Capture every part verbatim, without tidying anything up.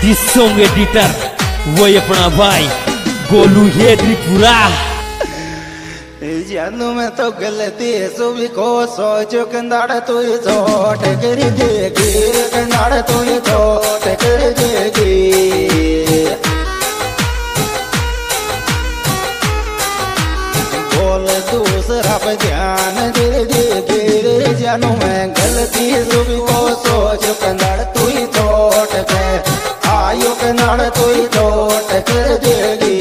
This song editor वो अपना भाई गोलू है त्रिपुरा। जानू मैं तो गलती सुबह को सोचो कंदाड़ तू छोट कर देगी, कंदाड़ तू छोट कर देगी। बोल दूसरा पे ध्यान दे देगी। जानू मैं गलती सुबह को सोचो कंदाड़ तू छोट कर आयो, कंदाड़ तू छोट कर देगी।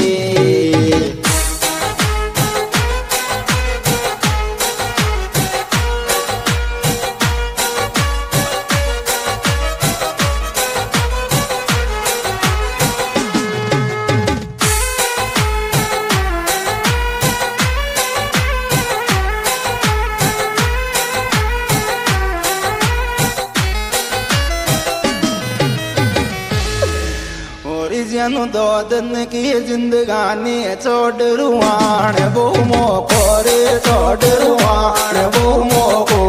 जानू दो दिन की जिंदगानी छोड़ रुआन वो मोको रे, छोड़ रुआन वो मोको।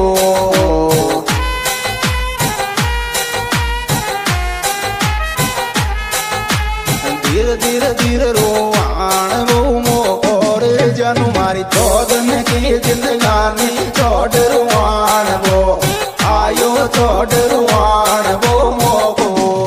धीरे धीरे धीरे रुआन वो मोको रे। जानू मारी दो दिन की जिंदगानी छोड़ रुआन वो आयो, छोड़ रुआन वो मोको।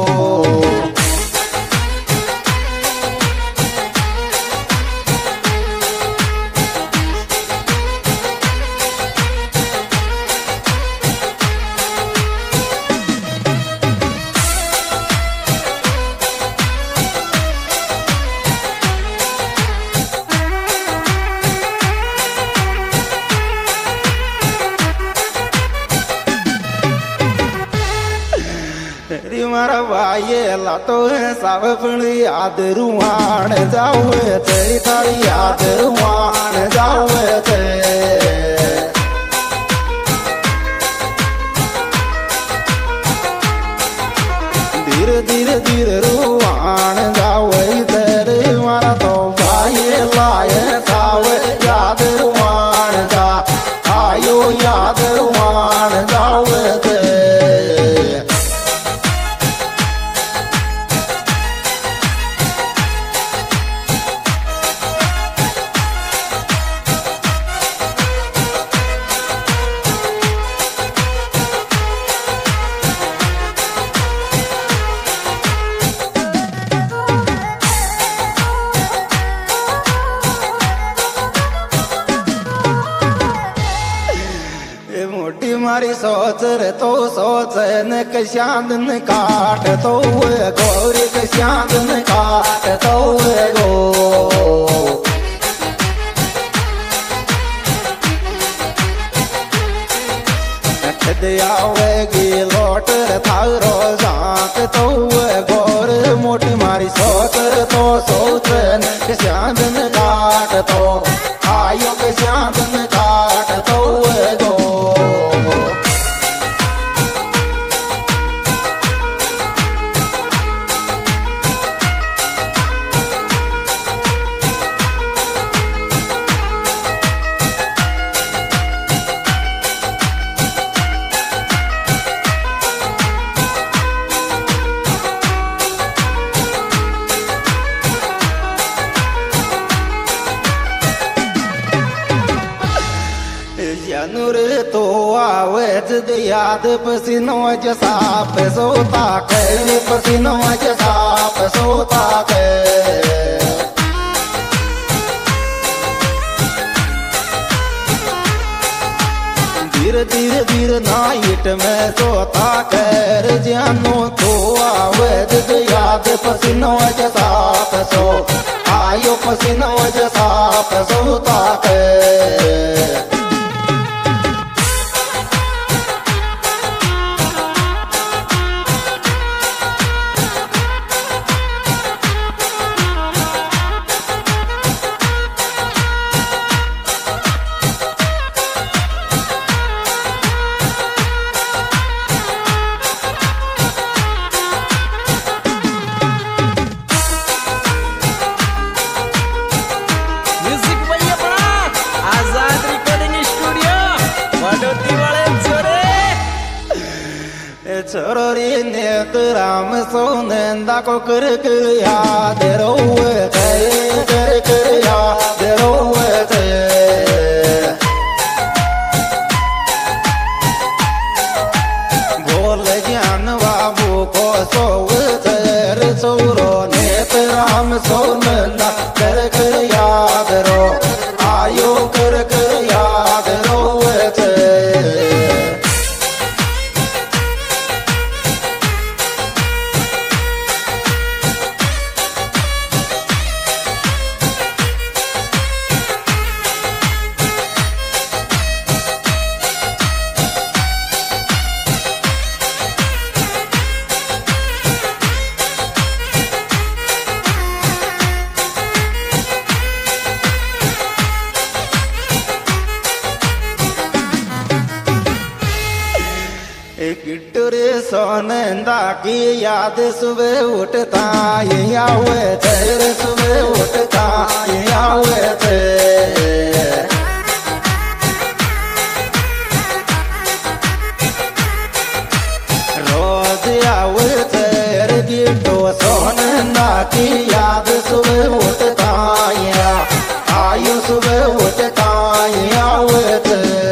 मारा भाई लातो है सब अपनी याद रुआन जाओ तेरी थारी याद रुआन जाओ ते। धीरे धीरे धीरे रुआन जाओ तेरे। मारा तो भाई लाए साव याद रुआन जा आयो, याद रुआन जाओ ते। मारी सोच रे तो सोच न कश्यान न काट तो गौरी कश्यान न काट तो गो। आवेगी लौट रे थारो जाक तो गौर मोटी मारी सोच रे तो सोच न कश्यान न काट तो आयो, कश्यान न काट तो गो। जानूर तो आवे जद याद पसीनो जसा पे सोता के, पसीनो जसा पे सोता के। धीरे धीरे धीरे नाइट में सोता कर। जानू तो आवे जद याद पसीनो जसा पे सो आयो, पसीनो जसा पे सोता के। म्यूजिक भैया बड़ा आजाद रिकॉर्डिंग छोरी ने राम सोनंदा को कर कर याद रोवत कर कर याद रोवत बोल ज्ञान बाबू को सोवत छोरो ने राम सोनंदा कर कर याद रो आयो कर कर याद रोवत गिट्टुरे सोनंदा की याद सुबह उठता ये आवत रे सुबह उठता ये आवत रोज आवत रे गिट्टो सोनंदा की याद सुबह उठता ये आयु सुबह उठता ये आवत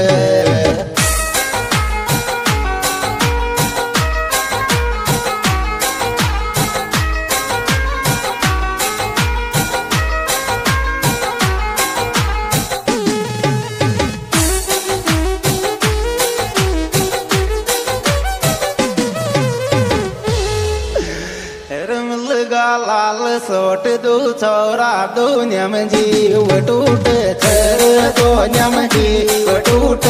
लाल सोट दो छोरा दो न्यम जीव टूट छर दो न्यम जीव टूट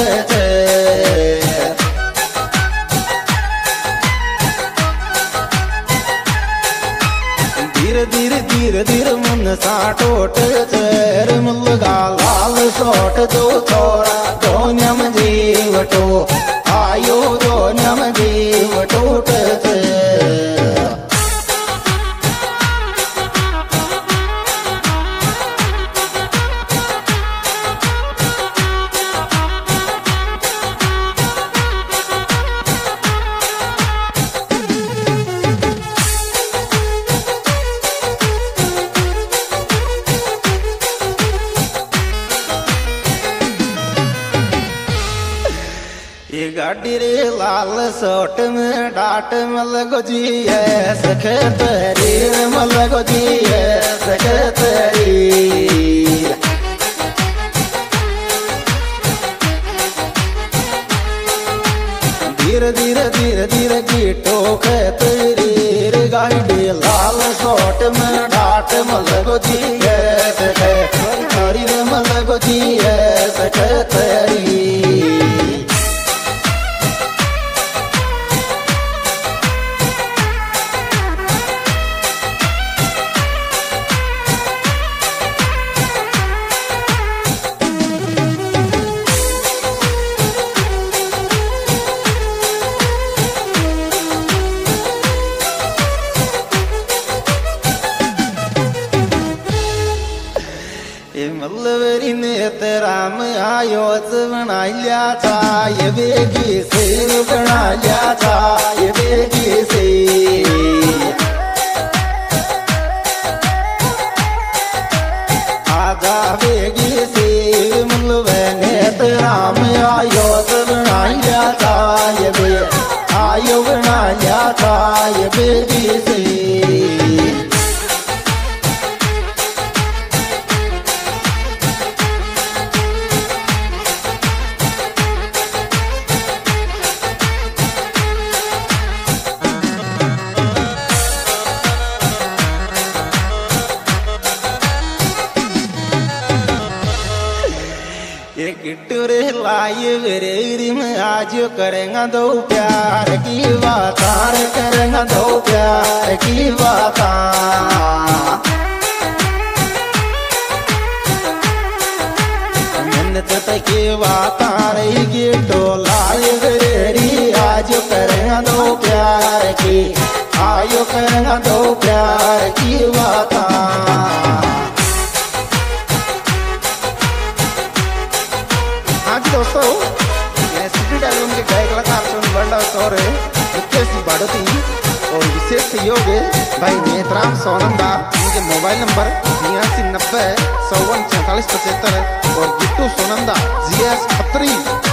धीरे धीरे धीरे धीरे मन सा टोट छर मुलगा लाल सोट दो छोरा दो न्यम जीव टो आयो दो न्यम जीव टूट ये गाड़ी रे लाल सोट में डाट मल गोजी है सखे तेरी मल गोजी है सखे तेरी धीरे धीरे धीरे धीरे गिटो खे तेरी गाड़ी लाल सोट में डाट मल गोजी है सखे तेरी मल गोजी है सखे तेरी मल्लवरी ने राम आयो बना लिया था ये बेगी सिर बना लिया था ये बेगी से आधा बेगी से मल्लवे ने राम आयो बना लिया था ये बे आयो बना लिया था ये बेगी से गिट्टुरे लाई वेरे में आज करेंगा दो प्यार की बात करेंगा दो प्यार की बात मेहनत की बात रही गिट्टो लाई वेरी आज करेंगा दो प्यार की आयो करेंगा दो प्यार की बात दोस्तों मैं सिटी डायलॉग के गायक कलाकार सुन बंडा और मुकेश बढ़ती और विशेष सहयोग भाई नेत्राम सोनंदा। उनके मोबाइल नंबर छियासी नब्बे चौवन सैंतालीस पचहत्तर और गिट्टू सोनंदा जी एस खत्री